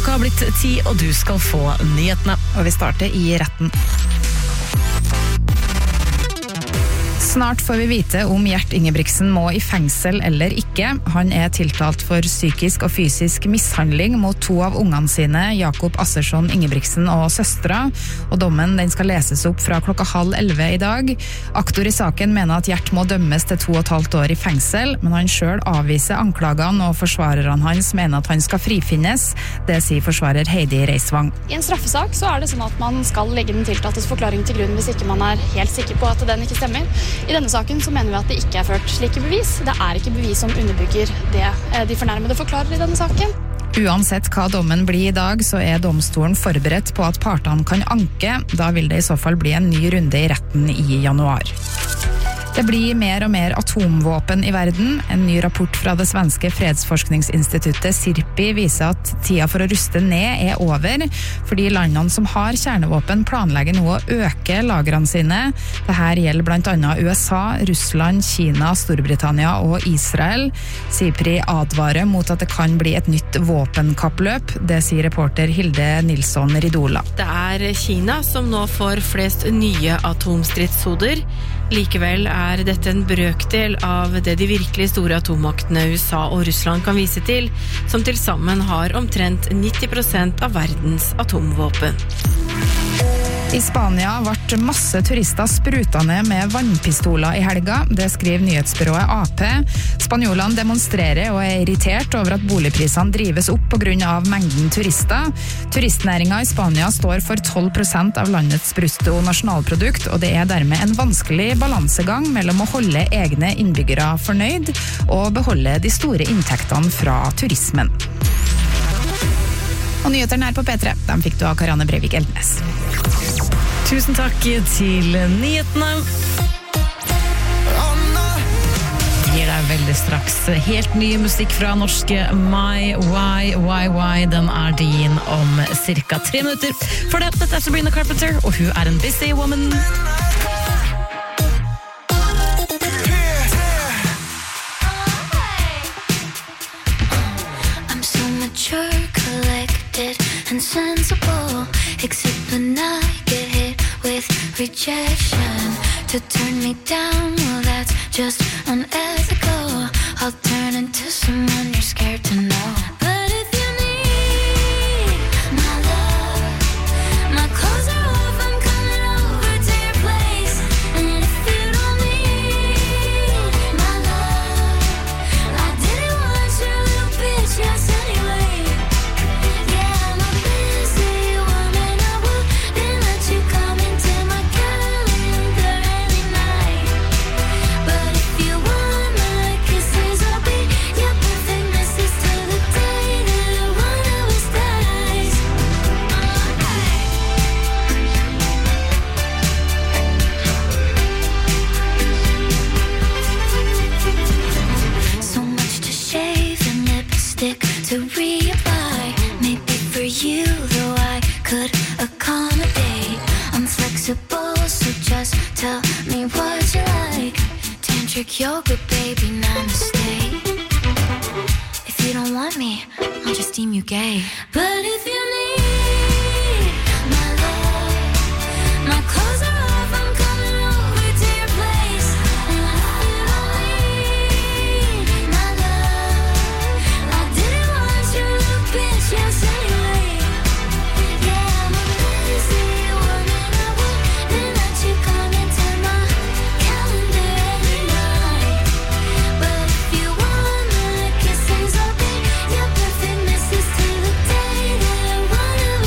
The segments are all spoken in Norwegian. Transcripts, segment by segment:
Klokka har blitt 10, og du skal få nyhetene. Og vi starter i retten. Snart får vi vite om Gjert Ingebrigtsen må i fengsel eller ikke. Han tiltalt for psykisk og fysisk mishandling mot 2 av ungene sine, Jakob Assersson Ingebrigtsen og søstra. Og dommen den skal leses opp fra 10:30 i dag. Aktor i saken mener at Gjert må dømmes til 2,5 år i fengsel, men han selv avviser anklagene, og forsvarerne hans mener at han skal frifinnes. Det sier forsvarer Heidi Reisvang. I en straffesak så det sånn at man skal legge den tiltaltes forklaring til grunn hvis ikke man helt sikker på at den ikke stemmer. I denne saken så mener vi at det ikke ført slike bevis. Det ikke bevis som underbygger det de fornærmede forklarer i denne saken. Uansett hva dommen blir i dag, så domstolen forberedt på at partene kan anke. Da vil det i så fall bli en ny runde i retten i januar. Det blir mer og mer atomvåpen i verden. En ny rapport fra det svenske fredsforskningsinstituttet SIRPI viser at tida for å ruste ned over, fordi landene som har kjernevåpen planlegger nå å øke lagrene sine. Dette gjelder blant annet USA, Russland, Kina, Storbritannia og Israel. SIRPI advarer mot at det kan bli et nytt våpenkappløp. Det sier reporter Hilde Nilsson Ridola. Det Kina som nå får flest nye atomstridshoder. Likevel dette en brøkdel av det de virkelig store atommaktene USA og Russland kan vise til, som til sammen har omtrent 90% av verdens atomvåpen. I Spania ble masse turister sprutet ned med vannpistoler i helga. Det skriver nyhetsbyrået AP. Spanjolene demonstrerer og irritert over at boligprisene drives opp på grunn av mengden turister. Turistnæringen i Spania står for 12% av landets brutto nasjonalprodukt, og det dermed en vanskelig balansegang mellom å holde egne innbyggere fornøyd og beholde de store inntektene fra turismen. Og nyheterne på P3, de fikk du av Karianne Breivik Eldnes. Tusen takk til nyhetene. Gir deg veldig straks helt ny musikk fra norske My Why. Den din om cirka 3 minutter. For dette Sabrina Carpenter, og hun en busy woman. I'm so mature, collected and sensible, except when I get hit with rejection. To turn me down, well that's just unethical. I'll turn into someone you're scared to know. But if you need my love, my clothes off, I'm coming over to your place. And if you don't need my love, I didn't want your little bitch, yes anyway. Yeah, I'm a busy woman, I wouldn't let you come into my calendar any night. But if you want my kisses, I'll be your perfect missus till the day that one of us dies. So much to shave and lipstick to reapply. Maybe for you, though I could accommodate. I'm flexible, so just tell me what you like. Tantric yoga, baby, namaste. If you don't want me, I'll just deem you gay. But if you need my love, my clothes are off, I'm coming over to your place. And if you don't need my love, I didn't want your little bitch, yes anyway. Yeah, I'm a busy woman, I wouldn't let you come into my calendar any night. But if you want my kisses, I'll be your perfect missus till the day that one of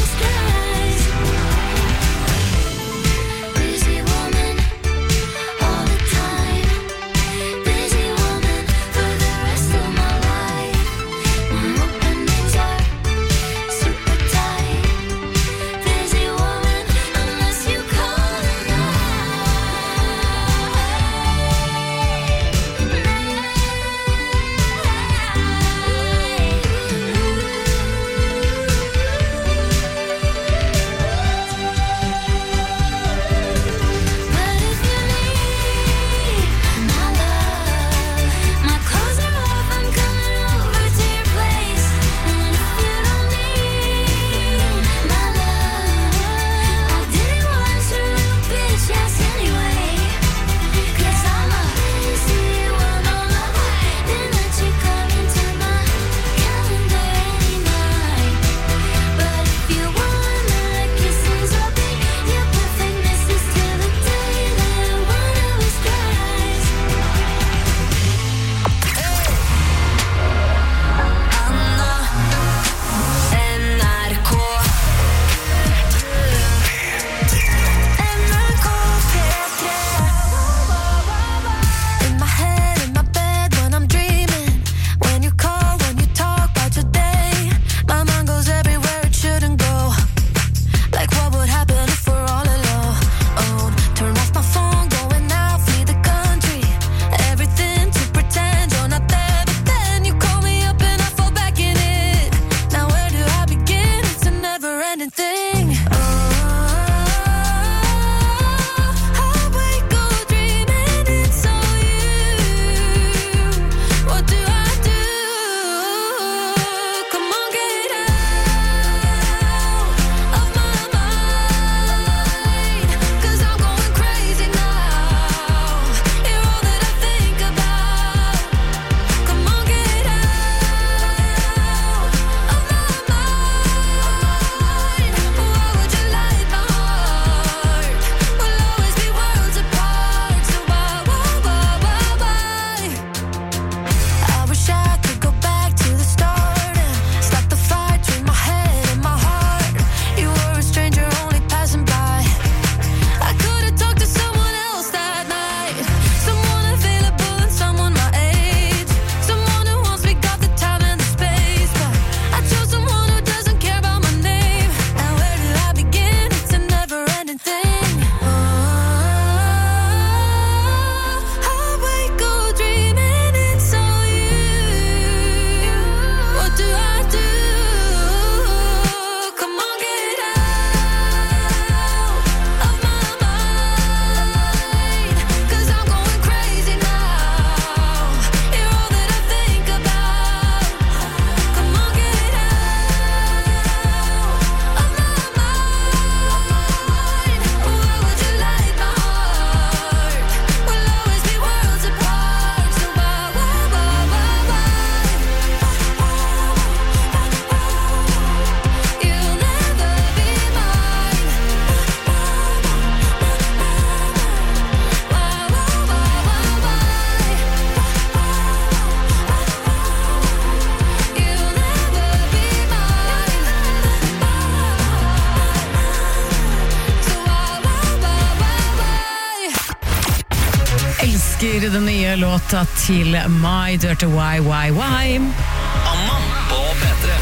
den nye låta til My Dirty Why. Anna på P3.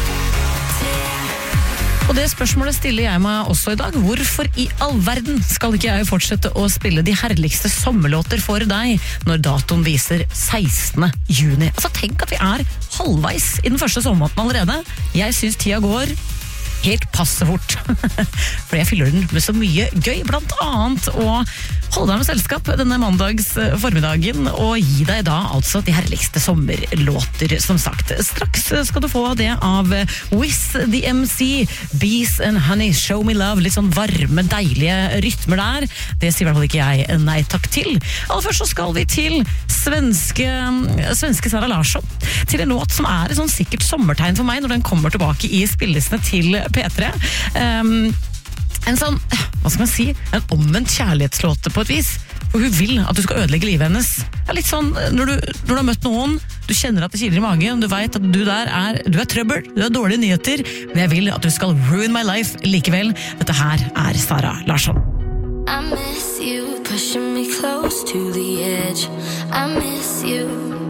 Og det spørsmålet stiller jeg meg også i dag. Hvorfor i all verden skal ikke jeg fortsette å spille de herligste sommerlåter for deg når datoen viser 16. juni? Altså, tenk at vi er halvveis i den første sommermåneden allerede. Jeg synes tida går helt passe fort. For jeg fyller den med så mye gøy, blant annet å holde deg med selskap denne mandags formiddagen og gi deg da altså de herligste sommerlåter, som sagt. Straks skal du få det av Wiz the MC, Bees and Honey, Show Me Love, litt sånn varme, deilige rytmer der. Det sier i hvert fall ikke jeg nei takk til. Aller først så skal vi til svenske Sara Larsson, til en låt som er et sånn sikkert sommertegn for meg når den kommer tilbake i spillelistene til P3. En sånn, hva skal man si, en omvendt kjærlighetslåte på et vis, for hun vil at du skal ødelegge livet hennes. Det er litt sånn, når du har møtt noen, du kjenner at det kiler i magen, du vet at du er trøbbel, du har dårlige nyheter, men jeg vil at du skal ruin my life likevel. Dette her er Sara Larsson. I miss you, pushing me close to the edge. I miss you.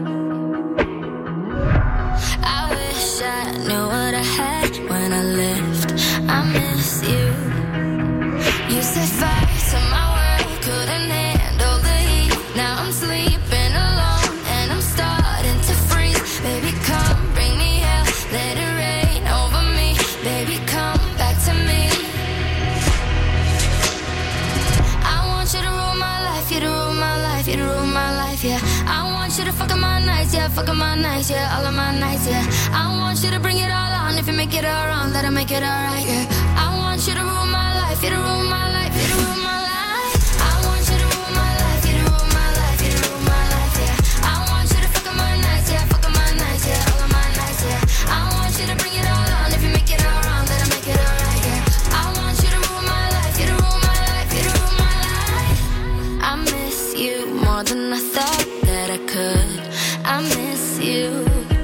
I wish I knew what I had when I left. I miss you. You set fire to my world, couldn't handle the heat. Now I'm sleeping alone and I'm starting to freeze. Baby, come bring me hell, let it rain over me. Baby, come back to me. I want you to rule my life, you to rule my life, you to rule my life, yeah. I want you to fuck up my nights, yeah, fuck up my nights, yeah, all of my nights, yeah. I want you to bring it all on, if you make it all wrong, let it make it all right, yeah. I want you to rule my life, you to rule my life, you to rule my life. I want you to rule my life, you to rule my life, you to rule my life, yeah. I want you to fuck up my nights, yeah, fuck up my nights, yeah, all of my nights, yeah. I want you to bring it all on, if you make it all wrong, let it make it all right, yeah. I want you to rule my life, you to rule my life, you to rule my life. I miss you more than I thought that I could. I miss you.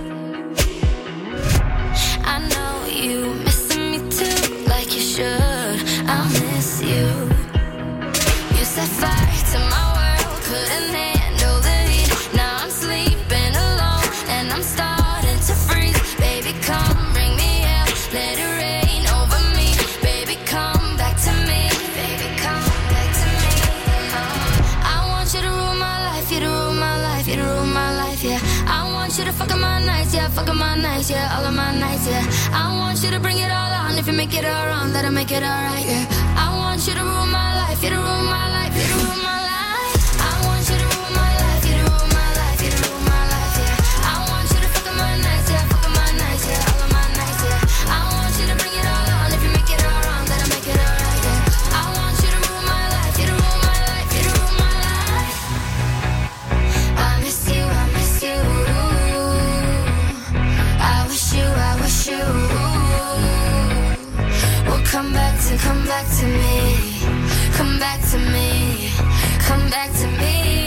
I know you missing me too, like you should. I miss you. You set fire to my world, couldn't handle the heat. Now I'm sleeping alone and I'm starting to freeze. Baby, come bring me hell, let it rain over me. Baby, come back to me. Baby, come back to me. I want you to rule my life, you to rule my life, you to rule my life, yeah. I want you to fuck up my nights, yeah, fuck up my nights, yeah, all of my nights, yeah. I want you to bring it all on, if you make it all wrong, let it make it all right, yeah. I want you to rule my life, you to rule my life, you to rule my life. I want you to rule my life, you to rule my life, you to rule my life, yeah. I want you to fuck up my nights, yeah, fuck up my nights, yeah, all of my nights, yeah. I want you to bring it all on, if you make it all wrong, let it make it all right, yeah. I want you to rule my life, you to rule my life, you to rule my life. I miss you, I miss you. I wish you will come back to me, come back to me, come back to me.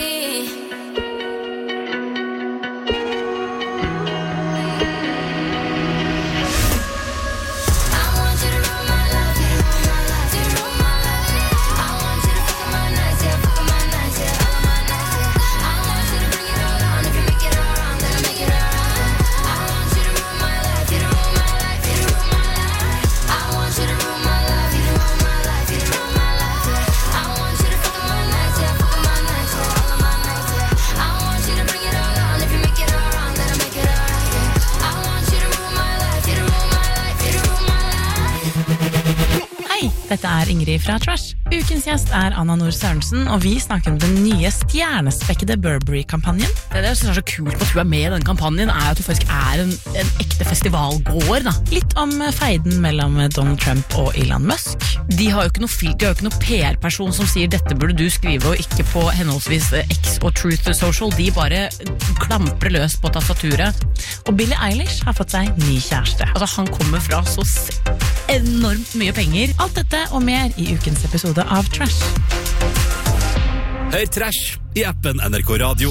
Dette er Ingrid fra Trash. Ukens gjest er Anna Nord Sørensen, og vi snakker om den nye stjernespekkede Burberry-kampanjen. Det jeg synes er så kult på at hun er med i den kampanjen, er at hun faktisk er en ekte festivalgåer, da. Litt om feiden mellom Donald Trump og Elon Musk. De har jo ikke noe PR-person som sier dette burde du skrive, og ikke på henholdsvis X og Truth Social. De bare klamper løs på tastaturet. Og Billie Eilish har fått seg ny kjæreste. Altså, han kommer fra så enormt mye penger. Alt dette og mer i ukens episode av Trash. Hør Trash i appen NRK Radio.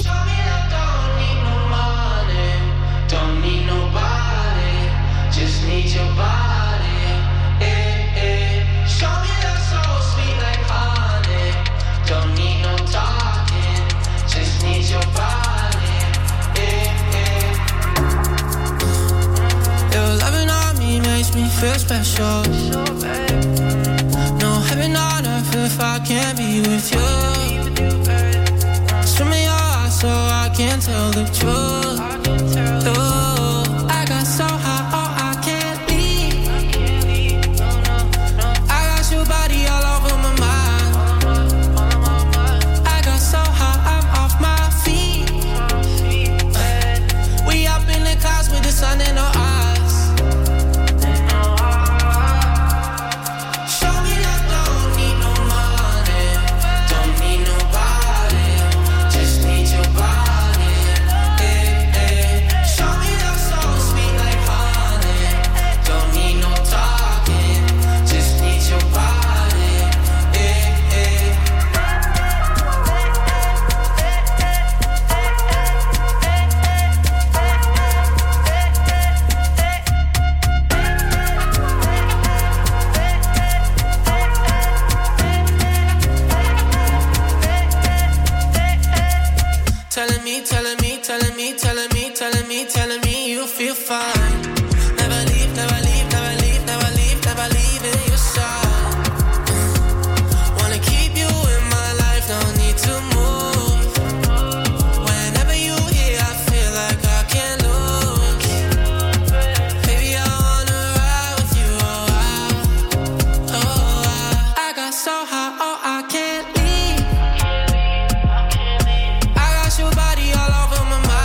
Don't need nobody, just need your body. Show me love so sweet like honey. Don't need no talking, just need your body. makes me feel special. No heaven on earth if I can't be with you. Swim in your eyes so I can tell the truth. Ooh, I got so high, oh I can't leave. I got your body all over my mind. I got so high, I'm off my feet. We up in the clouds with the sun in our eyes. Show me that don't need no money, don't need nobody, just need your body. Show me that so sweet like honey, don't need no talking, just need your body. Telling me you feel fine. Never leave, never leave, never leave, never leave, never leave in your side. Wanna keep you in my life, don't need to move. Whenever you here, I feel like I can't lose. Baby, I wanna ride with you, I got so high, oh I can't leave. I got your body all over my mind.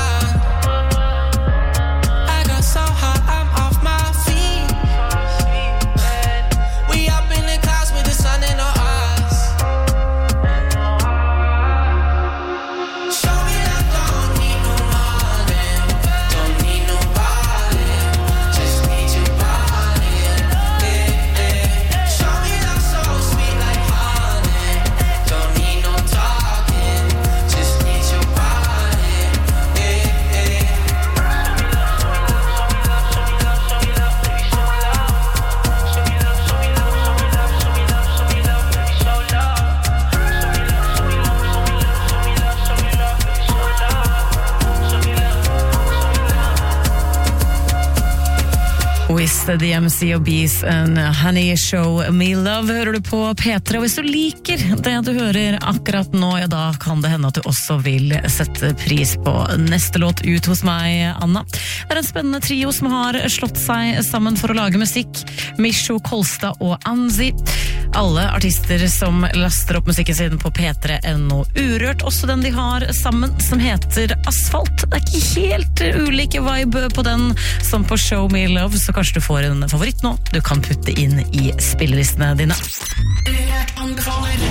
The MC og Bees and Honey Show Me Love hører du på P3, og hvis du liker det du hører akkurat nå, ja da kan det hende at du også vil sette pris på neste låt ut hos meg, Anna. Det en spennende trio som har slått seg sammen for å lage musikk. Misho, Kolstad og Anzi. Alle artister som laster opp musikken sin på P3.no Urørt, også den de har sammen som heter Asfalt. Det ikke helt ulike vibe på den som på Show Me Love, så kanskje du får en favoritt nå du kan putte inn i spillelistene dine. Urørt anbefaler.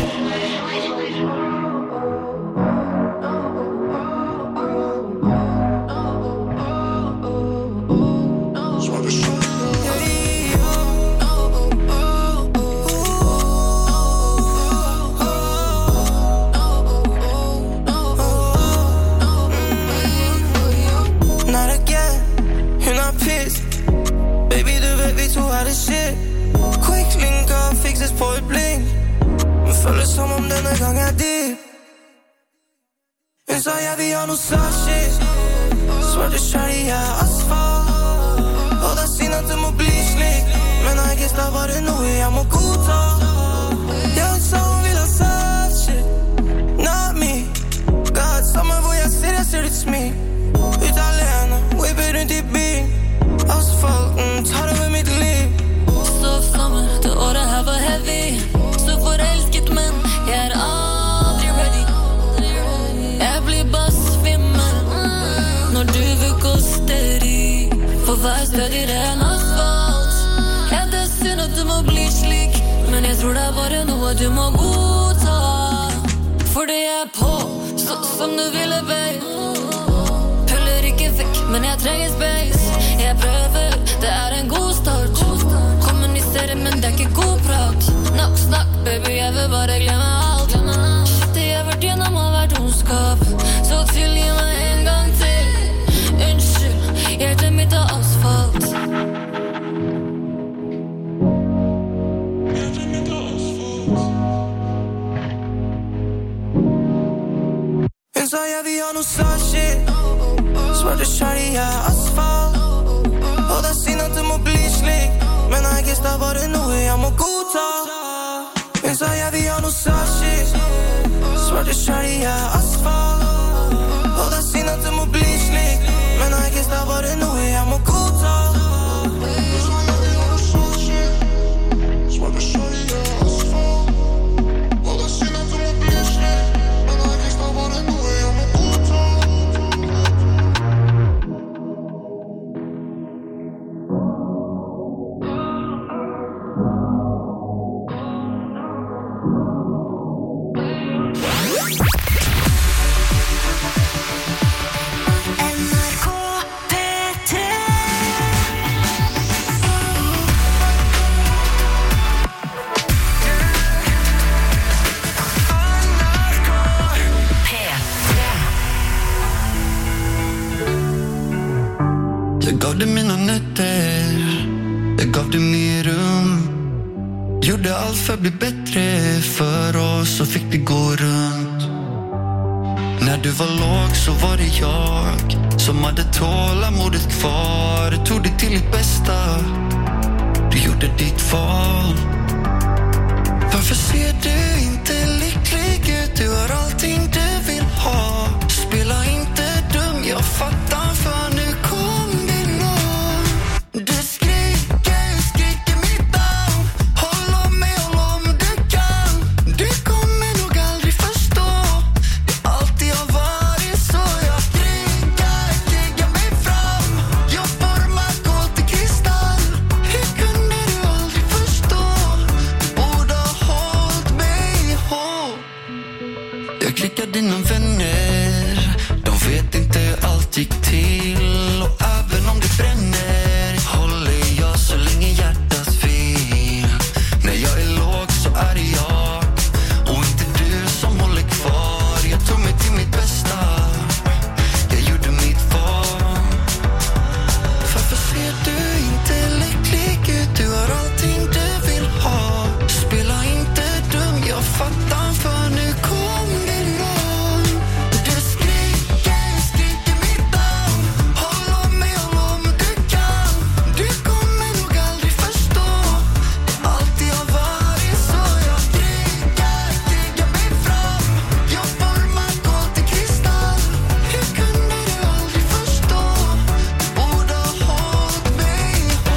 Quick link up, fikses på et blink. Men føles som om denne gang dyp. Hun sa jeg vil ha noe særskilt. Svarte kjærlig, jeg asfalt. Og da sier at det må bli slik. Men I guess det var det noe jeg må godta. Ja, hun sa hun vil ha særskilt. Not me. God, samme hvor jeg ser ditt smil. Ut alene, whipper rundt i bil. Asfalten tar over mitt liv. Så sommer, det året her var heavy. Så forelsket, men jeg aldri ready. Jeg blir bare svimmel når du vil gå steady. For hver stødigere enn asfalt. Ja, det synd at det må bli slik, men jeg tror det bare noe du må godta. For det på, så som du ville, babe. Puller ikke vekk, men jeg trenger space. Jeg prøver, det en god start. Kommuniserer, men det ikke god prat. Nok snakk, baby, jeg vil bare glemme alt. Det jeg vært gjennom har vært ondskap. Så tilgi meg en gang til. Unnskyld, hjertet mitt asfalt. Hun sa jeg vil ha noe særskilt. Svarte kjærlig, jeg asfalt. Og det synd at det må bli slik. Men shawty, ja, asfalt. Og det er synd at det må bli slik, men I guess det er bare noe jeg må godta. Jag gav dig mina nätter, jag gav dig mer rum. Gjorde allt för att bli bättre för oss och fick det gå runt. När du var låg så var det jag som hade tålamodet kvar. Tog dig till ditt bästa, du gjorde ditt val. Varför ser du inte lycklig ut? Du har allting du vill ha. Spela inte dum, jag fattar för nu kom det någon. Du skriker mitt namn. Håll om mig om du kan. Du kommer nog aldrig förstå. Det alltid har varit så. Jag krigar mig fram. Jag formar kol till kristall. Hur kunde du aldrig förstå? Du borde ha hållit mig ihop. Jag klickar dina vänner. De vet inte hur allt gick till. Och även om det bränner håller jag så länge hjärtat vill. När jag är låg så är det jag och inte du som håller kvar. Jag tog mig till mitt bästa, jag gjorde mitt val. Varför ser du inte lycklig ut? Du har allting du vill ha. Spela inte dum, jag fattar för nu kom det någon. Du skriker mitt namn. Håll om mig om du kan. Du kommer nog aldrig förstå. Det alltid har varit så. Jag krigar mig fram. Jag formar kol till kristall. Hur kunde du aldrig förstå? Du borde ha hållit mig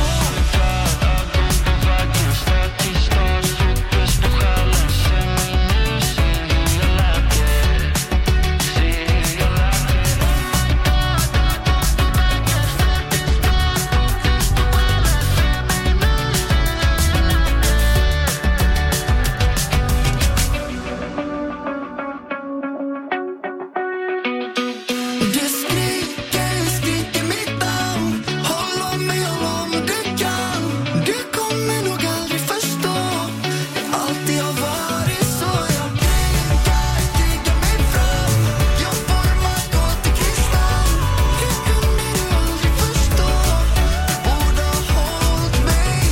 Du skriker mitt namn. Håll om mig om du kan. Du kommer nog aldrig förstå. Det alltid har varit så. Jag krigar mig fram. Jag formar kol till kristall. Hur kunde du aldrig förstå? Du borde ha hållit mig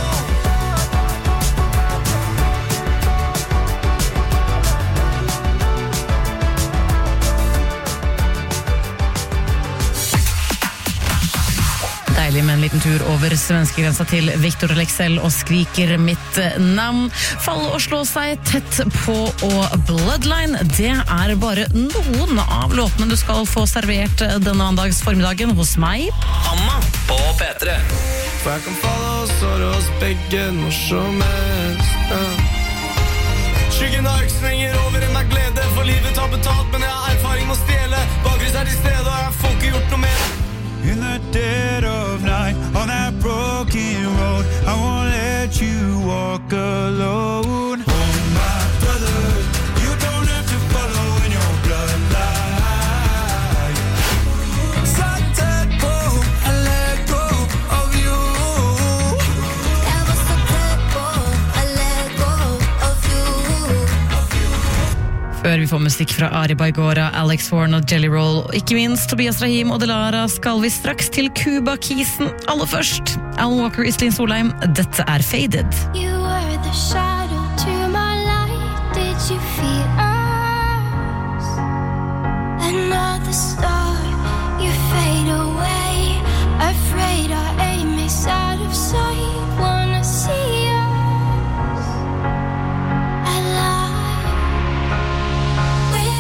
Deilig med en liten tur over svenskegrensa til Victor Lexell og skriker mitt navn. Falle og slå seg tett på og Bloodline, det er bare noen av låtene du skal få servert denne mandags formiddagen hos meg. Anna på P3. For jeg kan falle og såre oss begge når som helst. Skyggen av øksen henger over en av glede. For livet har betalt, men jeg har erfaring med å stjele. Bakrys er til stede, og jeg får ikke gjort noe mer. In the dead of night, on that broken road, I won't let you walk alone. Oh my brother, you don't have to follow in your bloodline. Satte på, I let go of you. I was so purple, I let go of you. Før vi får musikk fra Ari Baigora, Alex Warren og Jelly Roll, og ikke minst Tobias Rahim og Delara, skal vi straks til Cuba-kisen. Aller først, Alan Walker, Iselin Solheim, dette er Faded. You were the shadow to my light. Did you feel us? Another star, you fade away. Afraid our aim is out of sight. Wanna see us alive. We're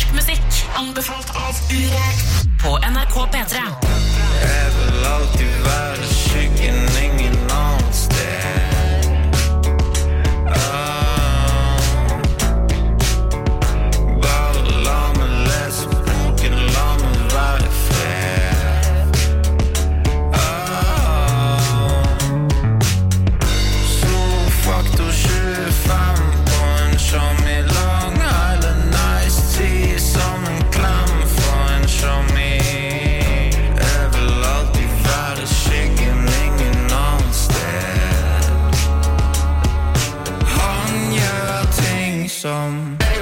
norsk musikk, anbefalt av Urek på NRK P3. Jeg vil alltid være skyggen, ingen annen sted. Bare la meg lese boken, la meg være fred. Stor faktor 25 på en show me Long Island Nice Tea som en klem for en show me. Jeg vil alltid være skyggen, ingen annen sted. Han gjør ting som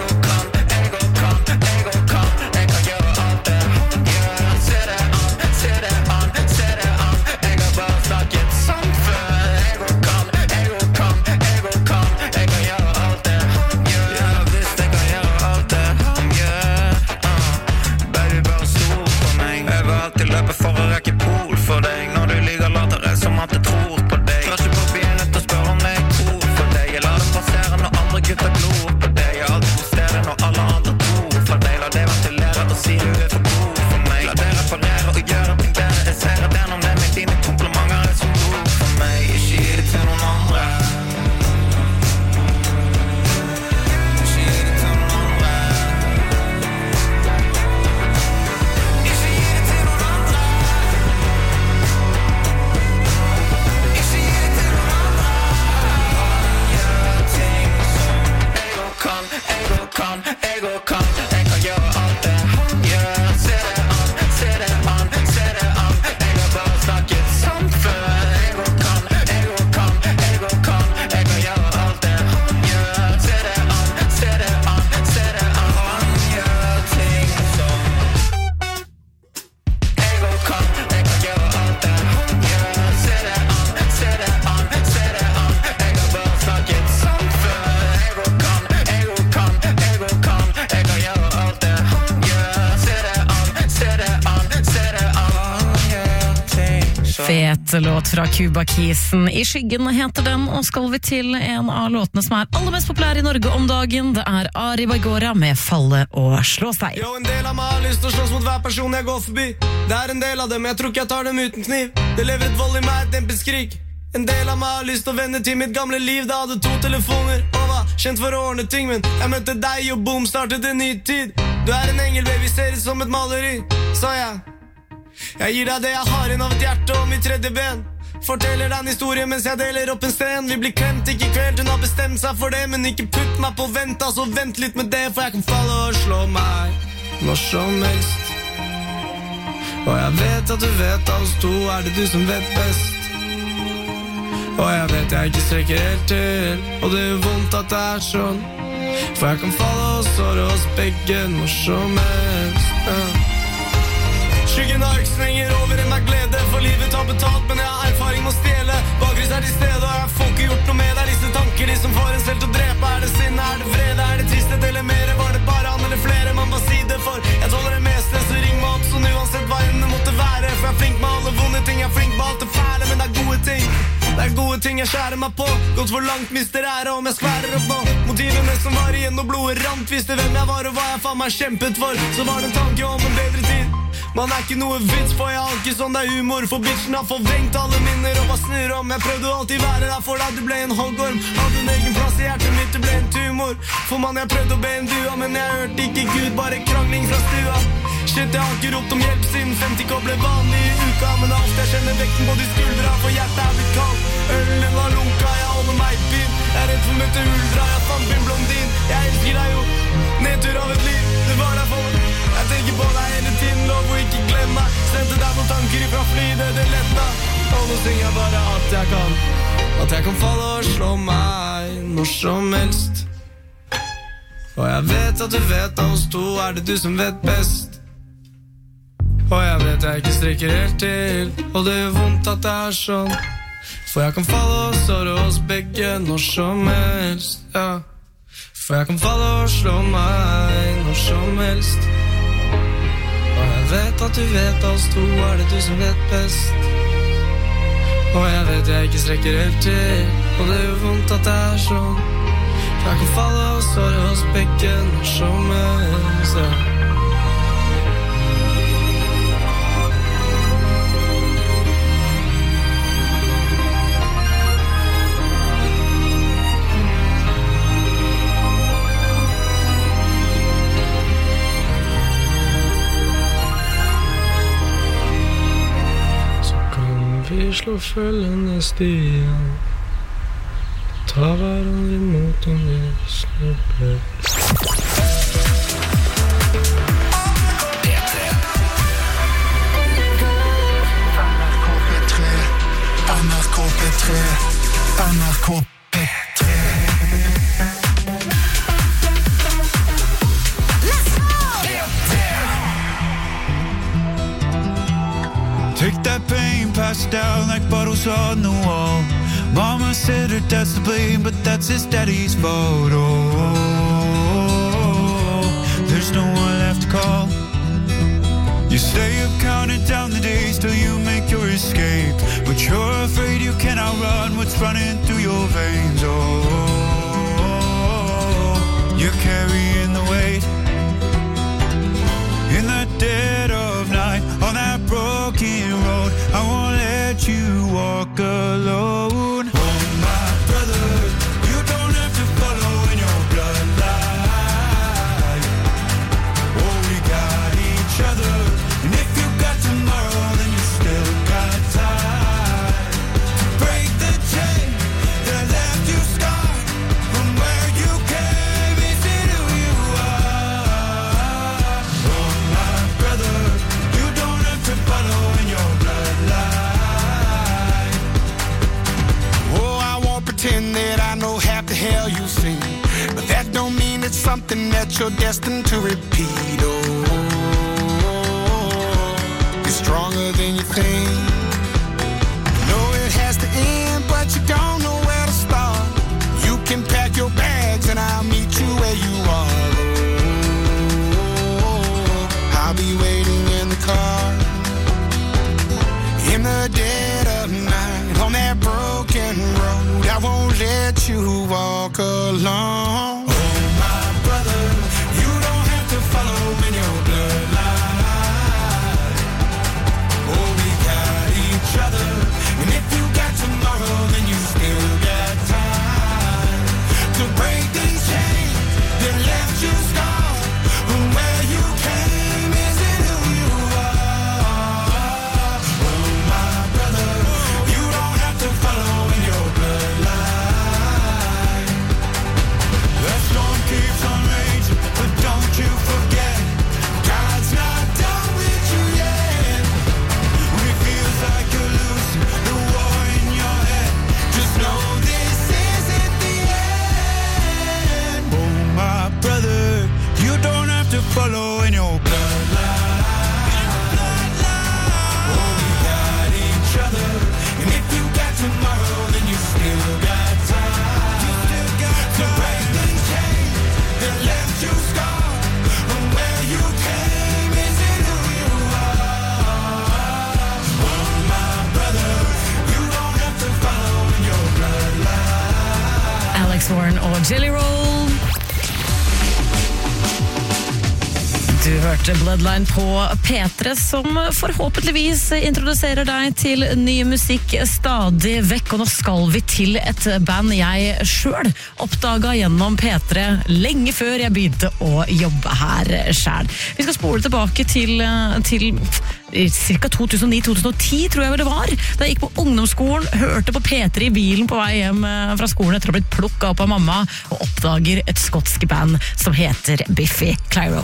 låt fra Cuba Kisen. I skyggen heter den, og skal vi til en av låtene som er aller mest populær i Norge om dagen. Det er Ari Baigora med Falle og slå seg. Jo, en del av meg har lyst til å slåss mot hver person jeg går forbi. Det er en del av dem, jeg tror ikke jeg tar dem uten kniv. Det lever et vold i meg, et dempet skrik. En del av meg har lyst til å vende til mitt gamle liv. Da hadde 2 telefoner og var kjent for å ordne ting. Men jeg møtte deg og boom, startet en ny tid. Du er en engel, baby, ser ut som et maleri, sa jeg. Jeg gir deg det jeg har inn av et hjerte og mitt tredje ben. Forteller deg en historie mens jeg deler opp en sten. Vi blir klemt, ikke kveld, hun har bestemt seg for det. Men ikke putt meg på vent, altså vent litt med det. For jeg kan falle og slå meg når som helst. Og jeg vet at du vet av oss to er det du som vet best. Og jeg vet jeg ikke strekker helt til, og det gjør vondt at det er sånn. For jeg kan falle og såre oss begge når som helst. Skyggen av øksen henger over i meg glede. For livet har betalt, men jeg har erfaring med å stjele. Bakrys er til stede, og jeg får ikke gjort noe med det. Disse tanker, de som får en selv til å drepe. Er det sinne, er det vrede, er det tristhet eller mere? Var det bare han eller flere, man må si det for. Jeg tåler det meste, så ring meg opp sånn uansett hva enn det måtte være. For jeg er flink med alle vonde ting, jeg er flink med alt det fæle. Men det er gode ting, det er gode ting jeg skjærer meg på. Gått for langt, mister ære om jeg skværer opp nå. Motivene som var igjen og blodet rant. Visste hvem jeg var og hva jeg faen meg kjempet for. Så var det en tanke om en bedre tid. Man er ikke noe vits på, jeg har ikke sånn det er humor. For bitchen har forvengt alle minner og bare snur om. Jeg prøvde alltid være der for deg, du ble en hoggorm. Hadde en egen plass i hjertet mitt, du ble en tumor. For man, jeg prøvde å be en dua, men jeg hørte ikke Gud, bare krangling fra stua. Shit, jeg har ikke ropt om hjelp siden 50 ble vanlig i uka. Men alt jeg kjenner vekten på de skuldra, for hjertet er blitt kaldt. Ølen var lunka, jeg holder meg i byen. Jeg er redd for å møte uldra, jeg fant min blondin. Jeg elsker deg jo, nedtur av et liv, det var der for meg. Jeg tenker på deg hele tiden, lov å ikke glemme meg. Sendte deg på tanker ifra flyet, det letta. Og nå synger jeg bare at jeg kan falle og slå meg når som helst. Og jeg vet at du vet av oss to er det du som vet best. Og jeg vet jeg ikke strekker helt til, og det gjør vondt at det er sånn. For jeg kan falle og såre oss begge når som helst, ja. For jeg kan falle og slå meg når som helst. Og jeg vet at du vet av oss to er det du som vet best. Og jeg vet jeg ikke strekker helt til, og det gjør vondt at det er sånn. For jeg kan falle og såre oss begge når som helst, ja. slå følgende stien. Ta hverandre imot om vi snubler. NRK P3 NRK P3 Take that pain, pass it down like bottles on the wall. Mama said her dad's to blame, but that's his daddy's fault. There's no one left to call. You stay up counting down the days till you make your escape, but you're afraid you cannot run what's running through your veins. You're carrying the weight in the dead of night on that broken road. I won't let you walk alone. Oh my brother, you don't have to follow in your bloodline. Oh, we got each other. And if you got tomorrow, then you still got time to break the chain that left you scarred from where you came into who you are. Oh my brother, you don't have to follow in your bloodline. Oh, I won't pretend that I know half the hell you've seen, but that don't mean it's something that you're destined to repeat. Oh, stronger than you think. Know it has to end, but you don't know where to start. You can pack your bags and I'll meet you where you are. Oh, I'll be waiting in the car in the dead of night on that broken road. I won't let you walk alone. Oh my brother, you don't have to follow in your bloodline. And if you got tomorrow, then you still got time to break these chains that left you scarred from where you came isn't who you are. Oh my brother, you don't have to follow in your bloodline. The storm keeps on raging, but don't you forget, God's not done with you yet. When it feels like you're losing the war in your head, just know this isn't the end. Oh my brother, you don't have to follow in your bloodline. Oh, we got each other. And if you got tomorrow, then you still got time to break these chains that left you scarred from where you came isn't who you are. Oh my brother, you don't have to follow in your bloodline. Alex Warren og Jelly Roll. Du hørte Bloodline på P3, som forhåpentligvis introduserer deg til ny musikk stadig vekk. Og nå skal vi til et band jeg selv oppdaget gjennom P3 lenge før jeg begynte å jobbe her selv. Vi skal spole tilbake til cirka 2009-2010, tror jeg det var. Da jeg gikk på ungdomsskolen, hørte på P3 i bilen på vei hjem fra skolen etter å ha blitt plukket opp av mamma, og oppdager et skotsk band som heter Biffy Clyro.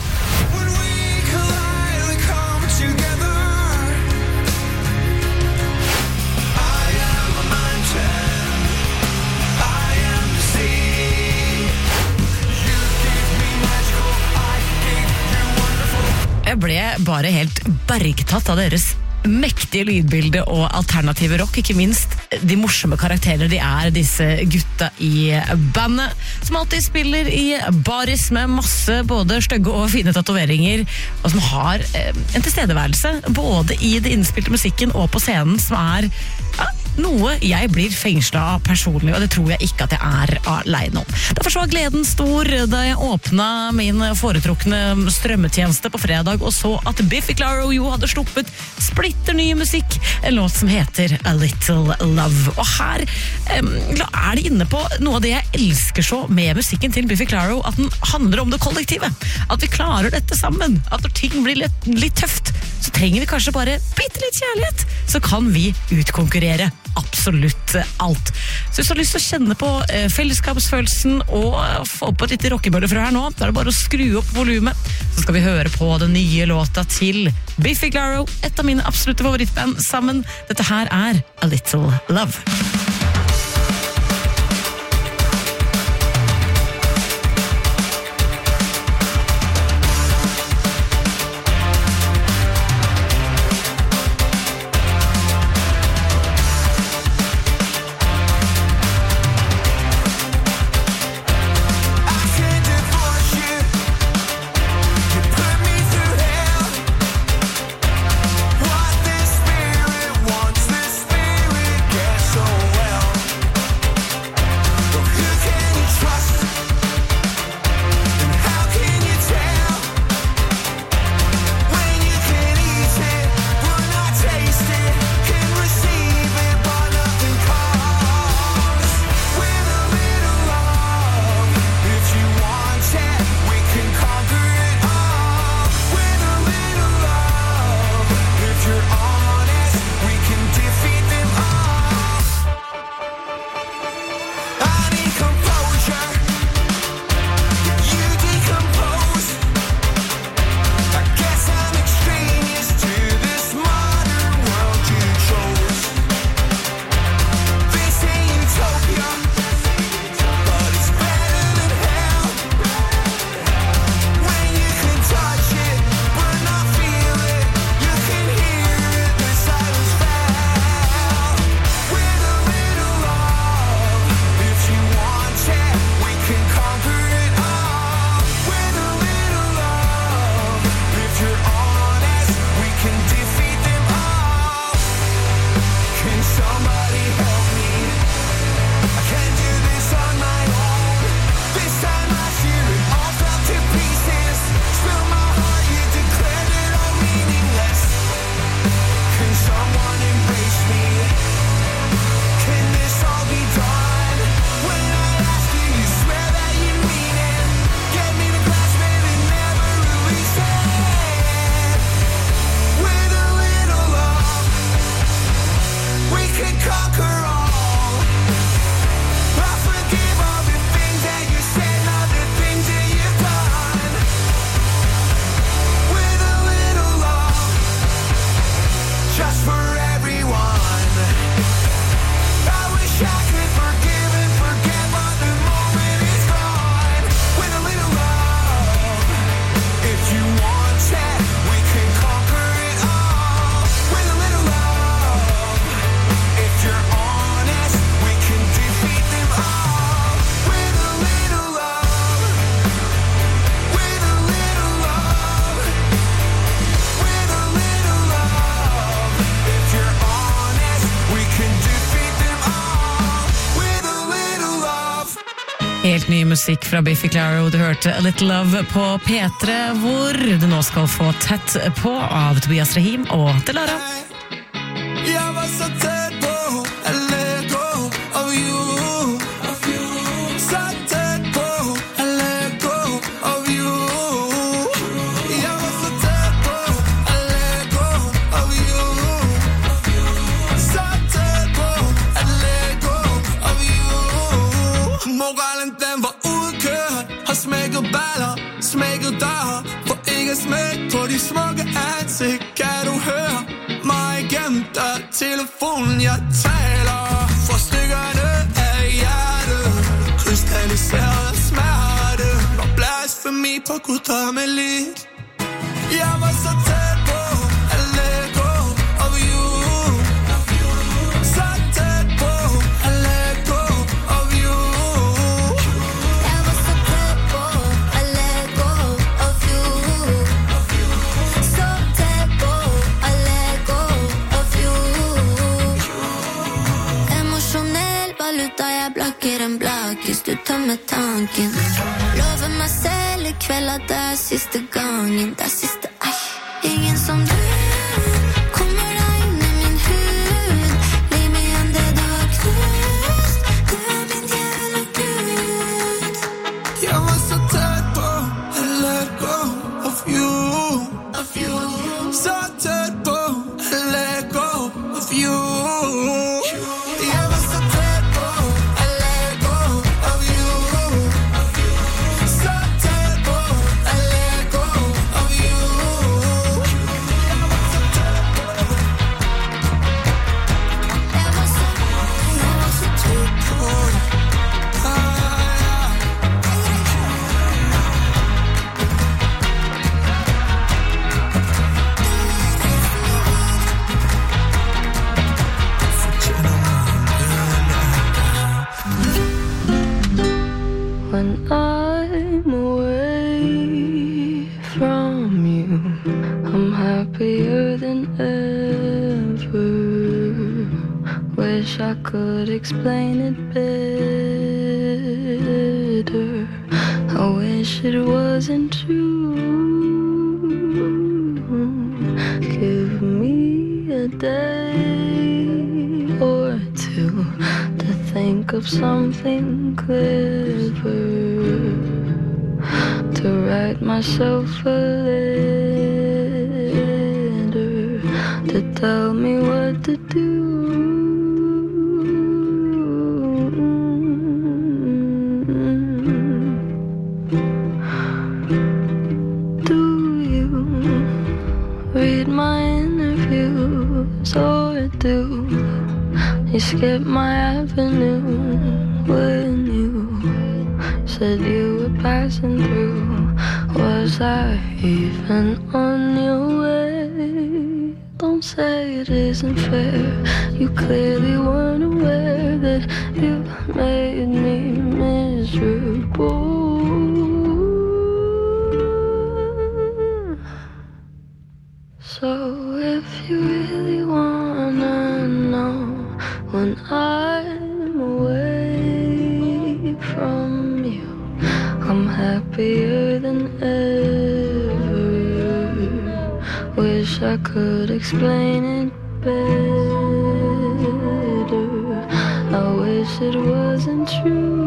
Jeg ble bare helt bergtatt av deres mektige lydbilde og alternative rock, ikke minst de morsomme karakterer de er, disse gutta i bandet, som alltid spiller i baris med masse både stygge og fine tatoveringer, og som har en tilstedeværelse både i det innspilte musikken og på scenen som er noe jeg blir fengslet av personlig, og det tror jeg ikke at jeg er alene om. Derfor så var gleden stor da jeg åpnet min foretrukne strømmetjeneste på fredag og så at Biffy Clyro jo hadde sluppet splitter ny musikk, en låt som heter A Little Love. Og her er det inne på noe av det jeg elsker så med musikken til Biffy Clyro, at den handler om det kollektive. At vi klarer dette sammen. At når ting blir litt tøft, så trenger vi kanskje bare bitte litt kjærlighet, så kan vi utkonkurrere absolutt alt. Så hvis du har lyst til å kjenne på fellesskapsfølelsen og få på et lite rockebølle fra her nå, da er det bare å skru opp volumet, så skal vi høre på den nye låta til Biffy Clyro, et av mine absolutte favorittband sammen. Dette her er A Little Love. Helt ny musikk fra Biffy Clyro. Du hørte A Little Love på P3, hvor du nå skal få Tett på av Tobias Rahim og Delara. Jeg var så tett på, I let go of you. Så tett på, I let go of you. Jeg var så tett på, I let go of you. Så tett på, I let go of you. Moralen den var udkørt, har smækket baller, smækket dør. For ikke smæk på de smukke ansigt, kan du høre mig igennem der telefonen jeg taler. For stykkerne af hjertet, krystalliseret smerte, og blasfemi på guddommeligt. Jeg var så tæt på, I let go of you. Så tæt på, I let go of you. Jeg var så tæt på, I let go of you. Så tæt på, I let go of you. Emotionell valuta, jeg blokker en blakk hvis du tar med tanken. Lover meg selv i kveld at det er siste gangen, det er siste æsj. Ingen som du kommer deg inn i min hud. Liv meg igjen det du har knust. Du er min djevel og Gud. Jeg var så tæt på, I let go of you. Så tæt from you. I'm happier than ever. Wish I could explain it better. I wish it wasn't true. Give me a day or two to think of something clever, to write myself a letter, to tell me what to do. Read my interviews or do you skip my avenue when you said you were passing through? Was I even on your way? Don't say it isn't fair. You clearly weren't aware that you made me miserable. So if you really wanna know when I'm away from you, I'm happier than ever. Wish I could explain it better. I wish it wasn't true.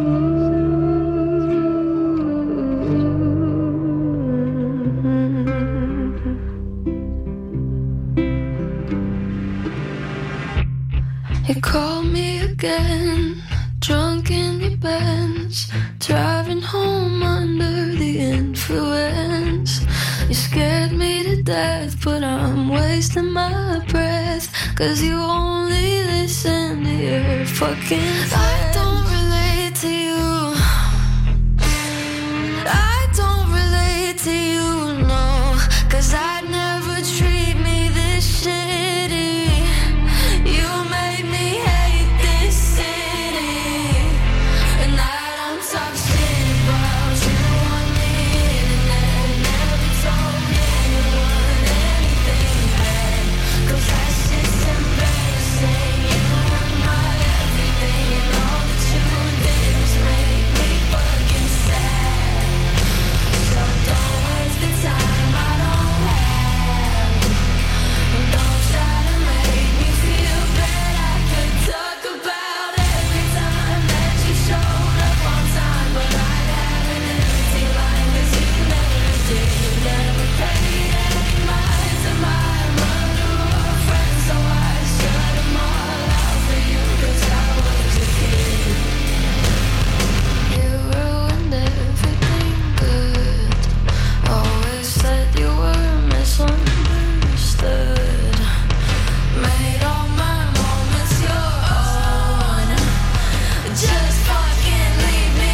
You called me again, drunk in your Benz, driving home under the influence. You scared me to death, but I'm wasting my breath, 'cause you only listen to your fucking friends. I don't relate to you. I don't relate to you, no, 'cause I'd never treat me this shitty. You made me hate this city, and I don't talk shit about you on the internet. Never told anyone anything bad, 'cause that shit's embarrassing. You were my everything, and all that you did was make me fucking sad. So don't waste the time I don't have, and don't try to make me feel bad. I could talk about every time that you showed up on time, but I had an empty line, 'cause you never did. You never paid any mind to my mother or friends, so I shut them all out for you, 'cause I was a kid. You ruined everything good. Always said you were misunderstood. Made all my moments your own. Just fucking leave me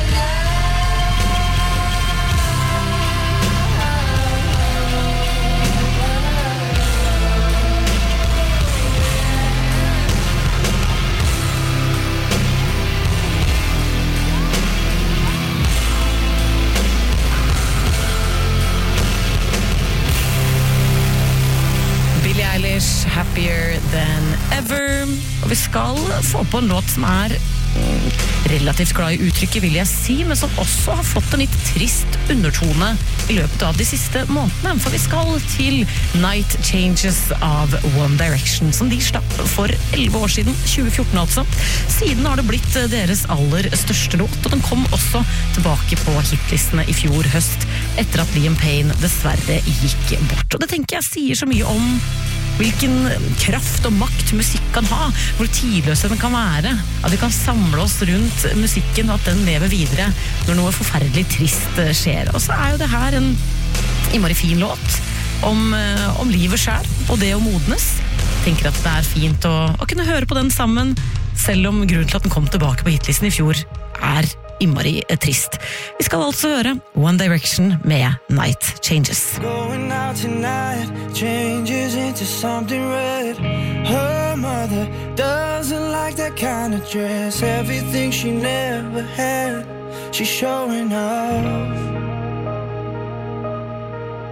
Billie Eilish, Happier Than Ever. Og vi skal få på en låt som er relativt glad i uttrykket, vil jeg si, men som også har fått en litt trist undertone i løpet av de siste månedene. For vi skal til Night Changes av One Direction, som de slapp for 11 år siden, 2014 altså. Siden har det blitt deres aller største låt, og den kom også tilbake på hitlistene i fjor høst, etter at Liam Payne dessverre gikk bort. Og det tenker jeg sier så mye om hvilken kraft og makt musikk kan ha, hvor tidløs den kan være, at vi kan samle oss rundt musikken, og at den lever videre når noe forferdelig trist skjer. Og så er jo det her en innmari fin låt om livet selv, og det å modnes. Jeg tenker at det er fint å kunne høre på den sammen, selv om grunnen til at den kom tilbake på hitlisten i fjor er innmari trist. Vi skal altså høre One Direction med Night Changes. Going out tonight changes into something red. Her mother doesn't like that kind of dress. Everything she never had, she's showing off.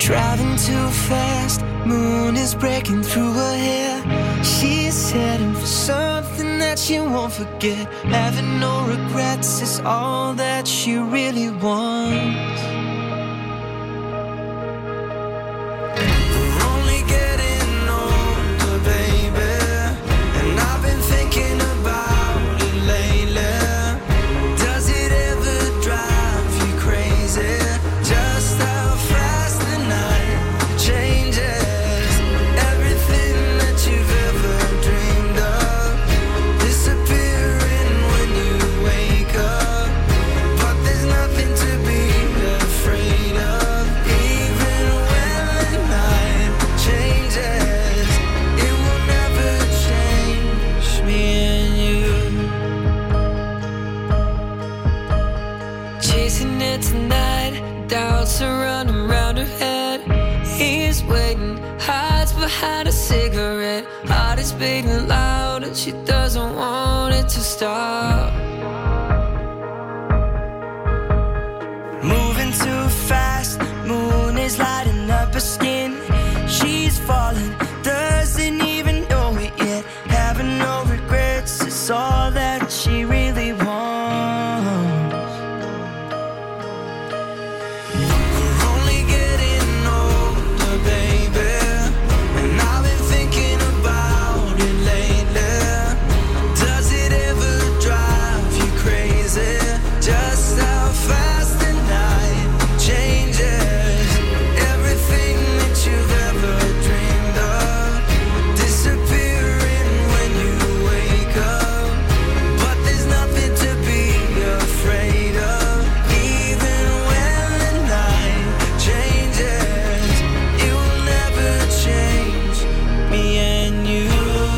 Driving too fast, moon is breaking through her hair. She's heading for something that she won't forget. Having no regrets is all that she really wants. We're only getting older, baby, and I've been thinking about it lately. Does it ever drive you crazy? Just how fast the night changes. Everything that you've ever dreamed of disappearing when you wake up. But there's nothing to be afraid of. Even when the night changes, it will never change me and you. Chasing it tonight, doubts are running round her head. He's waiting, hides behind a cigarette. Heart is beating loud and she doesn't want it to stop. Moving too fast, moon is lighting up her skin. She's falling, doesn't even know it yet. Having no regrets is all that she really wants. We're only getting older, baby, and I've been thinking about it lately. Does it ever drive you crazy? Just how fast the night changes. Everything that you've ever dreamed of disappearing when you wake up. But there's nothing to be afraid of. Even when the night changes, it will never change me and you.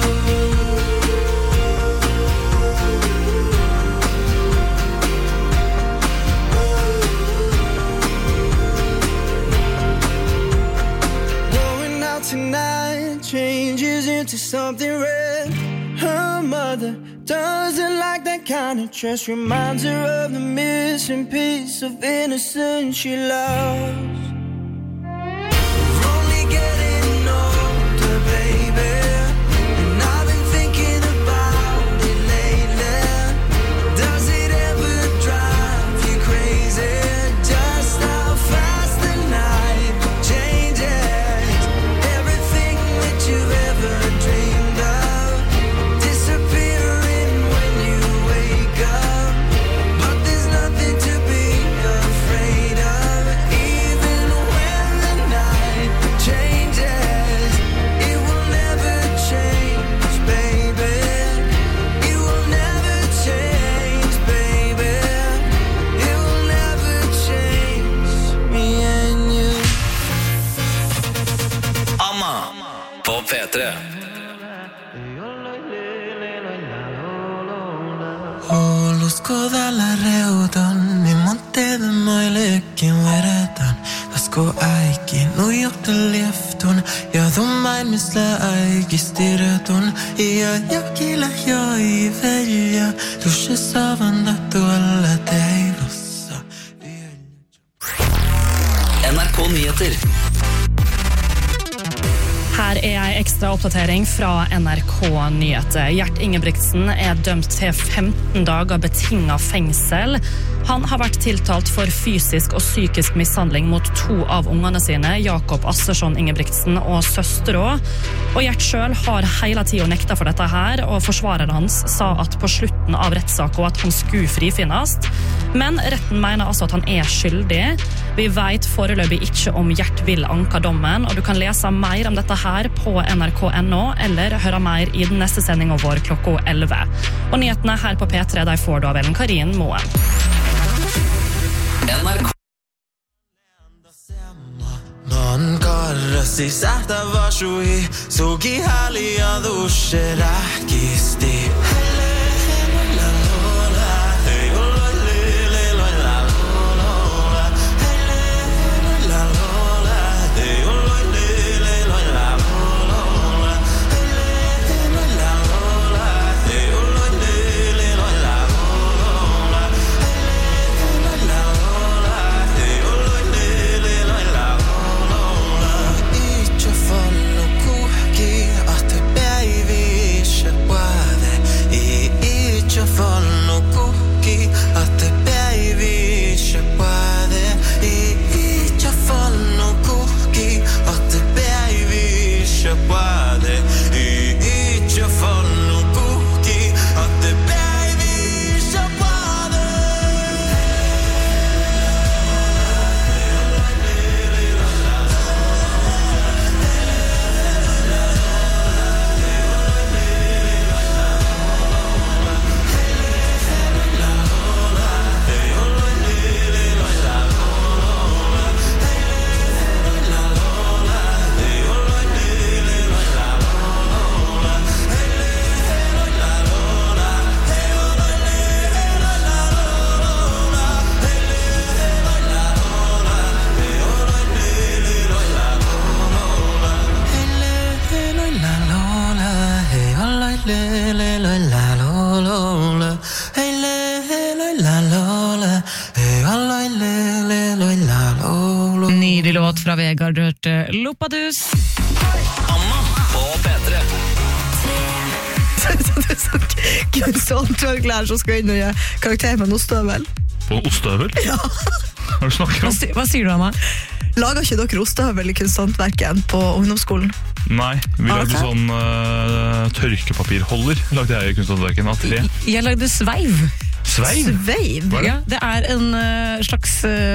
Going out tonight changes into something red. Her mother doesn't like that kind of dress. Reminds her of the missing piece of innocence she loves. We're only getting older, baby, and I've been thinking about it lately. Does it ever drive you crazy? Just how fast the night changes. Everything that you've ever dreamed of disappearing when you wake up. But there's nothing to be afraid of. Even when the night changes, it will never change, baby. It will never change, baby. It will never change me and you. Amma på P3. Oulusko tällä reutan, niin monteiden moillekin veretään. Lasko äikin nuijokta lieftun, ja tumain misle äikistiretun. Ja jokilla joi velja, dushessa vanda tuolla teilussa. NRK Nyheter. Her er en ekstra oppdatering fra NRK Nyheter. Gjert Ingebrigtsen er dømt til 15 dager betinget fengsel. Han har vært tiltalt for fysisk og psykisk mishandling mot 2 av ungene sine, Jakob Assersson Ingebrigtsen og søstera. Og Gjert selv har hele tiden nektet for dette her, og forsvareren hans sa at på slutten av rettssaken at han skulle frifinnes. Men retten mener altså at han er skyldig. Vi vet foreløpig ikke om Gjert vil anke dommen, og du kan lese mer om dette her på nrk.no, eller høre mer i den neste sendingen vår klokka 11. Og nyhetene her på P3, de får du av Ellen Karin Moen. NRK. Non karrasi sähtä vasui, suki halia dushe lähkisti. fra Vegard, du hørte Lopadus. Anna på P3. Kunståndklær som skal inn og gjøre karakter med ostehøvel. På ostehøvel? Ja. Har du snakket om? Hva sier du, Anna? Lager ikke dere ostehøvel I kunsthåndverken på ungdomsskolen? Nei, vi lagde sånn tørkepapirholder lagde jeg I kunsthåndverken av tre. Jeg lagde sveiv. Sveiv? Ja, det en slags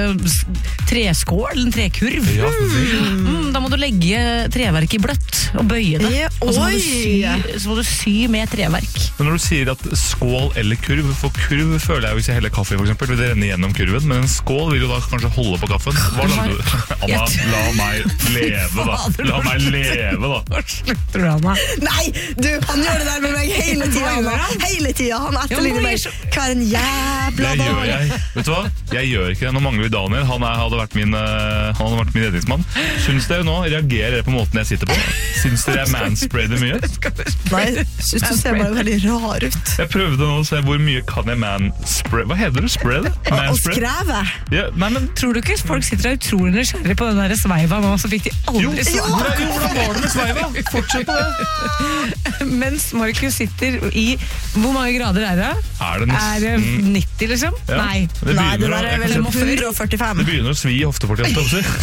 treskål, en trekurv. Ja, da må du legge treverk I bløtt og bøye det. Og så må du sy med treverk. Men når du sier at skål eller kurv, for kurv føler jeg hvis jeg heller kaffe for eksempel, vil det renne gjennom kurven, men en skål vil jo da kanskje holde på kaffen. Hva lagde du? Anna, la meg leve da. La meg leve da. Slutter du, Anna? Nei, du, han gjør det der med meg hele tiden. Hele tiden, han etterligner meg hver en jævla dag. Det gjør jeg. Vet du hva? Jeg gjør ikke det. Nå mangler vi Daniel. Han hadde vært min redningsmann. Syns dere nå reagerer dere på måten jeg sitter på? Syns dere jeg mansprayder mye? Nei, syns du ser bare veldig rar ut. Jeg prøvde nå å se hvor mye kan jeg manspray. Hva heter det? Spray det? Å skreve. Ja, nei, men tror du ikke folk sitter utrolig nysgjerrig på den der sveiva nå, så fikk de aldri svar? Jo, hvordan var det med sveiva? Fortsett på det. Mens Markus sitter I hvor mange grader det? Det nesten 90 liksom? Ja. Nei, det er vel 145. Det begynner å svi I hoftepartiet.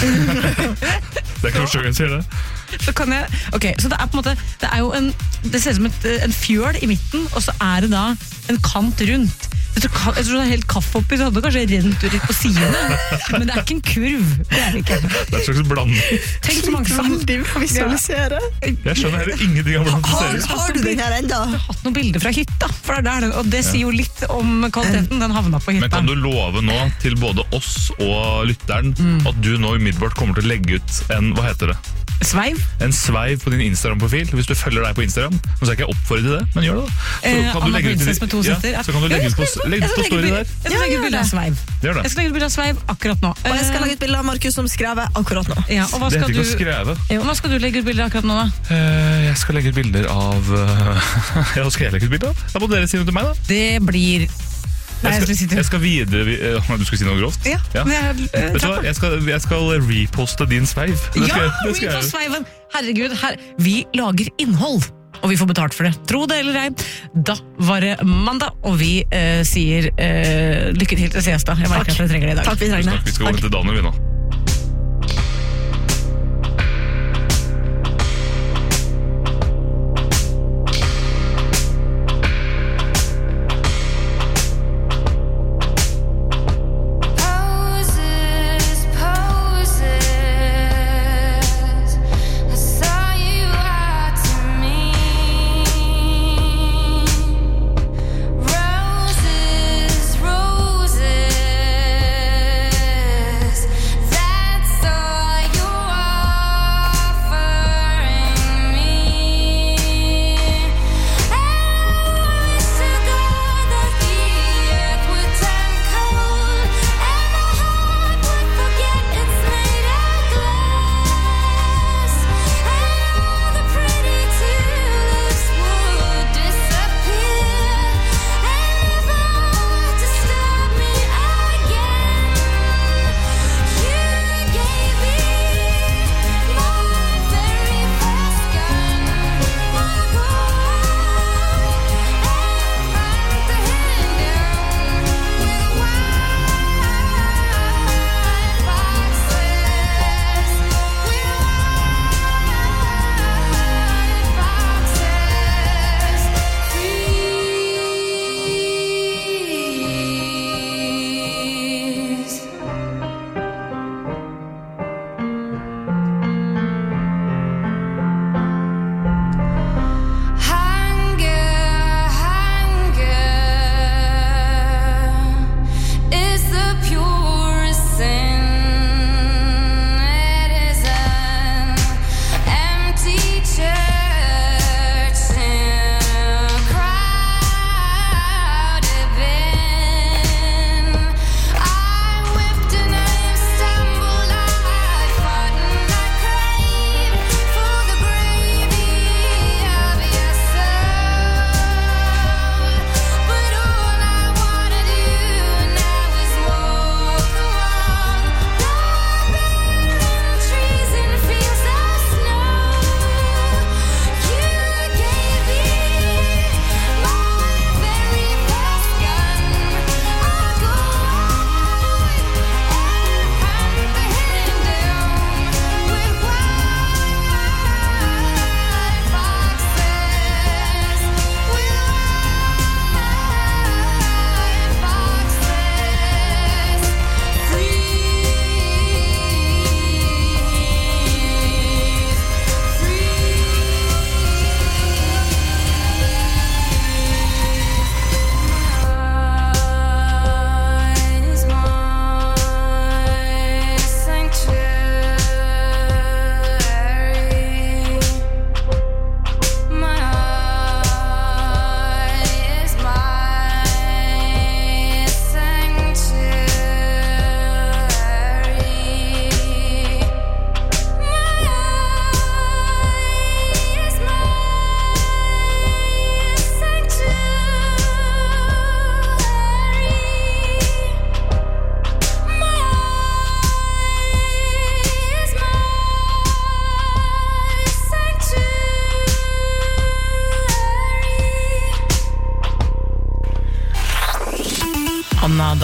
Det ikke første gang jeg sier det. Så kan jeg, ok, så det på en måte, det jo det ser ut som en fjøl I midten, og så det da en kant rundt. Jeg tror det helt kaffe oppi, så hadde det kanskje rent ut litt på sidene. Men det ikke en kurv. Det det ikke. Det en slags blanding. Tenk så mange som veldig visualisere. Jeg skjønner heller ingenting av hvordan det ser ut. Har du den her enda? Jeg har hatt noen bilder fra hytta, for det den, og det sier jo litt om kvaliteten. Den havna på hytta. Men kan du love nå til både oss og lytteren at du nå umiddelbart kommer til å legge ut en, hva heter det? Sveiv? En sveiv på din Instagram-profil. Hvis du følger deg på Instagram, så skal jeg ikke oppfordre til det, men gjør det da. Så kan du legge ut så kan du legge ut på story der. Jeg skal legge ut bilde av sveiv. Gjør det. Jeg skal legge ut bilde av sveiv akkurat nå. Og jeg skal legge ut bilde av Markus som skrevet akkurat nå. Ja, og hva det skal heter ikke å skreve. Hva skal du legge ut bilder akkurat nå da? Jeg skal legge ut bilder av ja, hva skal jeg legge ut bilder av? Da må dere si noe til meg da. Det blir jeg skal videre du skal si noe grovt? Ja. Vet du hva? Jeg skal reposte din sveiv. Repost sveiven. Herregud, vi lager innhold. Og vi får betalt for det. Tro det eller ei. Da var det mandag, og vi sier lykke til til siesta. Jeg merker at jeg trenger det I dag. Takk, vi trenger det. Vi skal gå til Daniel vi nå.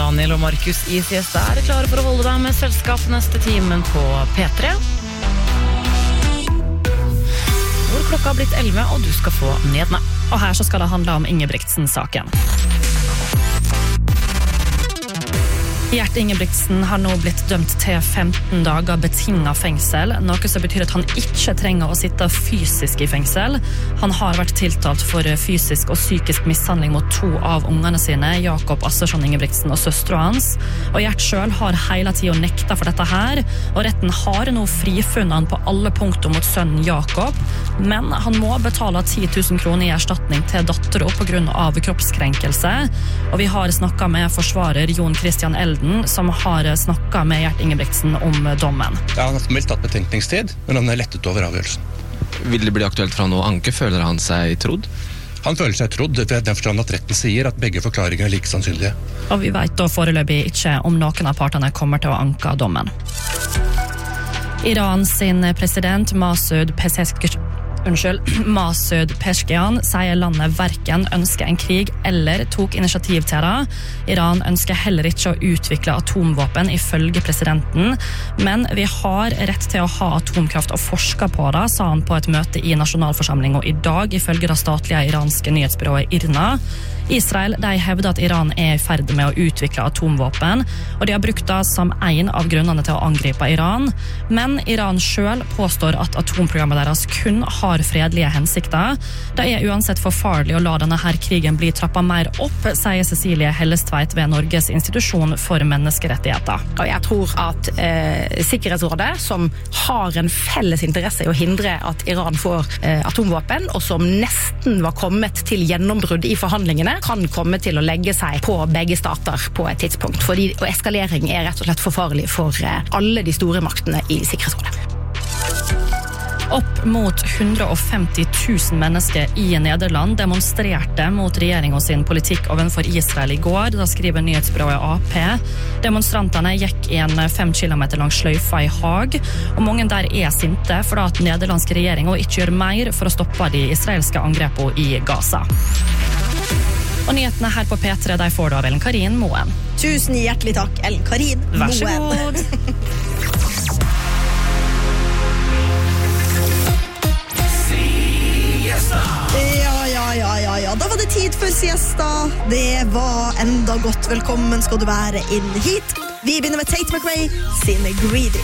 Daniel og Markus i Siesta er klare for å holde deg med selskap neste timen på P3. Hvor klokka har blitt 11, og du skal få nyhetene. Og her så skal det handle om Ingebrigtsen-saken. Gjert Ingebrigtsen har nå blitt dømt til 15 dager betinget fengsel, noe som betyr at han ikke trenger å sitte fysisk i fengsel. Han har vært tiltalt for fysisk og psykisk mishandling mot 2 av ungene sine, Jakob Assersson Ingebrigtsen og søstre hans. Og Gjert selv har hele tiden nekta for dette her, og retten har nå frifunnet han på alle punkter mot sønnen Jakob, men han må betale 10 000 kroner i erstatning til datteren på grunn av kroppskrenkelse. Og vi har snakket med forsvarer Jon Christian Elden, som har snakket med Gjert Ingebrigtsen om dommen. Ja, han har formelt tatt betenkningstid, men han er lettet over avgjørelsen. Vil det bli aktuelt for han å anke? Føler han seg trodd? Han føler seg trodd, det er den forstand at retten sier at begge forklaringer er like sannsynlige. Og vi vet da foreløpig ikke om noen av partene kommer til å anke dommen. Iran sin president Masoud Pezeshkian sier landet hverken ønsker en krig eller tok initiativ til det. Iran ønsker heller ikke å utvikle atomvåpen ifølge presidenten, men vi har rett til å ha atomkraft og forske på det, sa han på et møte i nasjonalforsamlingen i dag, ifølge det statlige iranske nyhetsbyrået IRNA. Israel de hevder at Iran er i ferd med å utvikle atomvåpen, og de har brukt det som en av grunnene til å angripe Iran. Men Iran selv påstår at atomprogrammet deres kun har fredelige hensikter. Det er uansett for farlig å la denne her krigen bli trappet mer opp, sier Cecilie Hellestveit ved Norges institusjon for menneskerettigheter. Og jeg tror at Sikkerhetsrådet, som har en felles interesse i å hindre at Iran får atomvåpen, og som nesten var kommet til gjennombrudd i forhandlingene, kan komme til å legge seg på begge stater på et tidspunkt, fordi eskalering er rett og slett for farlig for alle de store maktene i Sikkerhetsrådet. Opp mot 150 000 mennesker i Nederland demonstrerte mot regjeringen sin politikk overfor Israel i går, da skriver nyhetsbyrået AP. Demonstrantene gikk i en 5 kilometer lang sløyfe i Haag, og mange der er sinte for at nederlandske regjeringen ikke gjør mer for å stoppe de israelske angrepene i Gaza. Og nyhetene her på P3, de får du av Ellen Karin Moen. Tusen hjertelig takk, Ellen Karin Moen. Vær så god. Ja, da var det tid for siesta. Det var enda godt. Velkommen skal du være inn hit. Vi begynner med Tate McRae sin Greedy.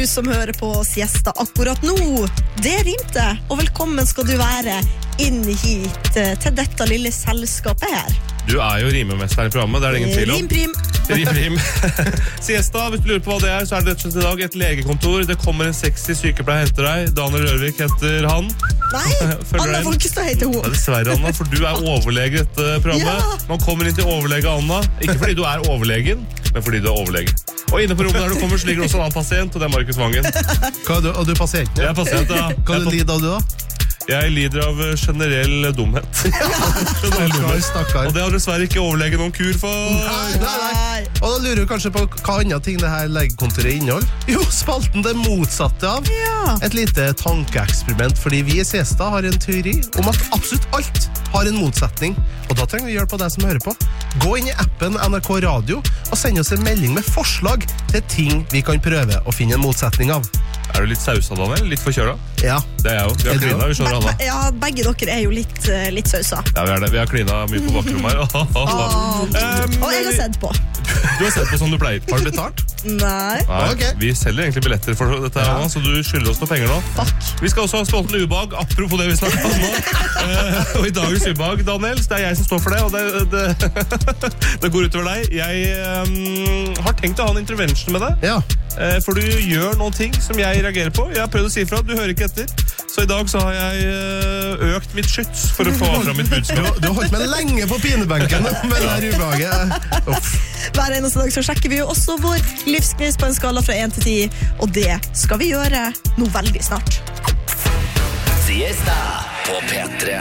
du som hører på Siesta akkurat nå. Det rimte, og velkommen skal du være inn hit til dette lille selskapet her. Du jo rimemesteren I programmet, det det ingen tvil om. Rimprim. Siesta, hvis du lurer på hva det så det rett og slett I dag et legekontor. Det kommer en sexy sykepleier henter deg. Daniel Rørvik heter han. Nei, Anna Folkestad heter hun. Dessverre, Anna, for du overlege I dette programmet. Man kommer inn til overlege Anna, ikke fordi du overlegen, men fordi du overlege. Og inne på rommet der du kommer, så ligger også en annen pasient, og det Markus Vangen. Og du pasient? Jeg pasient, ja. Hva lider av du da? Jeg lider av generell dumhet. Stakkar. Og det har dessverre ikke overlege noen kur for. Nei. Og da lurer du kanskje på hva andre ting det her legekontoret inneholder? Jo, spalten det motsatte av. Et lite tankeeksperiment, fordi vi I Siesta har en teori om at absolutt alt har en motsetning. Og da trenger vi hjelp av deg som hører på. Gå inn I appen NRK Radio og send oss en melding med forslag til ting vi kan prøve å finne en motsetning av. Du litt sausa, Daniel? Litt forkjøla? Ja. Det jeg jo. Vi har klina, vi skjønner alle. Ja, begge dere jo litt sausa. Ja, vi det. Vi har klina mye på bakrom her. Og jeg har sett på. Du har sett på som du pleier. Har du betalt? Nei. Okay. Vi selger egentlig billetter for dette her, Anna, så du skylder oss noen penger nå. Fuck. Vi skal også ha spalten ubehag, apropos det vi snakket om nå. Og I dagens ubehag, Daniel, det jeg som står for det, og det går utover deg. Jeg har tenkt å ha en intervention med deg. Ja. For du gjør noen ting som jeg reagerer på. Jeg har prøvd å si fra, du hører ikke etter. Så I dag så har jeg økt mitt skyts for å få fra mitt budskap. Du har holdt meg lenge på pinebenken med det her ubehaget. Hver eneste dag så sjekker vi jo også vår livsknist på en skala fra 1 til 10, og det skal vi gjøre nå veldig snart. Siesta på P3.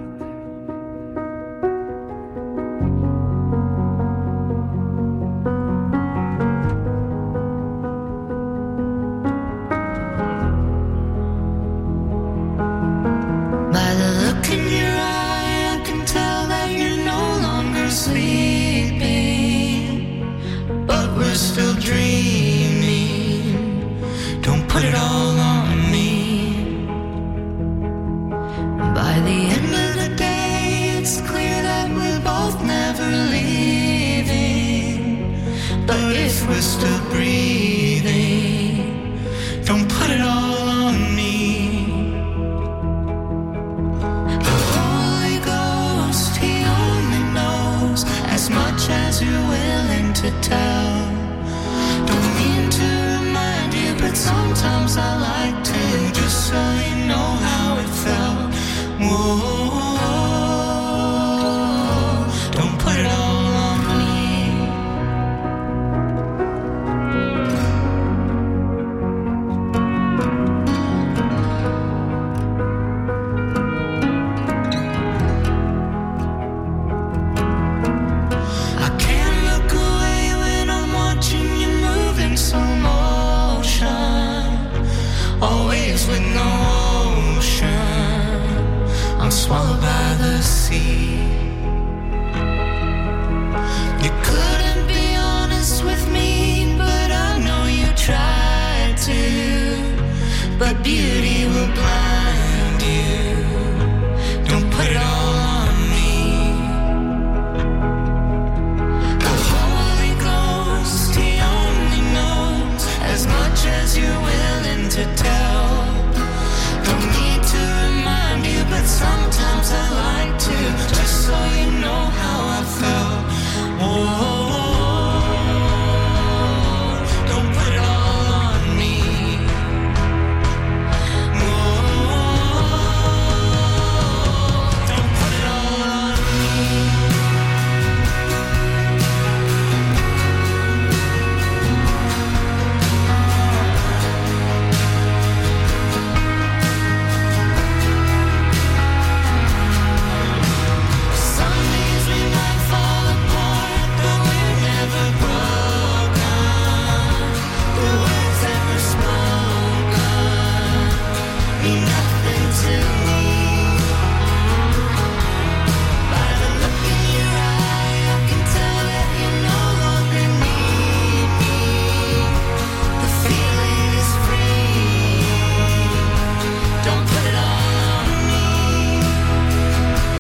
Still dreaming. Don't put it all on me. By the end of the day, it's clear that we're both never leaving. But if we're still breathing, don't put it all on me. The Holy Ghost, He only knows as much as you're willing to tell. But sometimes I like to, just so you know how it felt. Whoa, don't put it all on me. I can't look away when I'm watching you moving so much. Always with no ocean, I'm swallowed by the sea. You couldn't be honest with me, but I know you tried to. But beauty will blind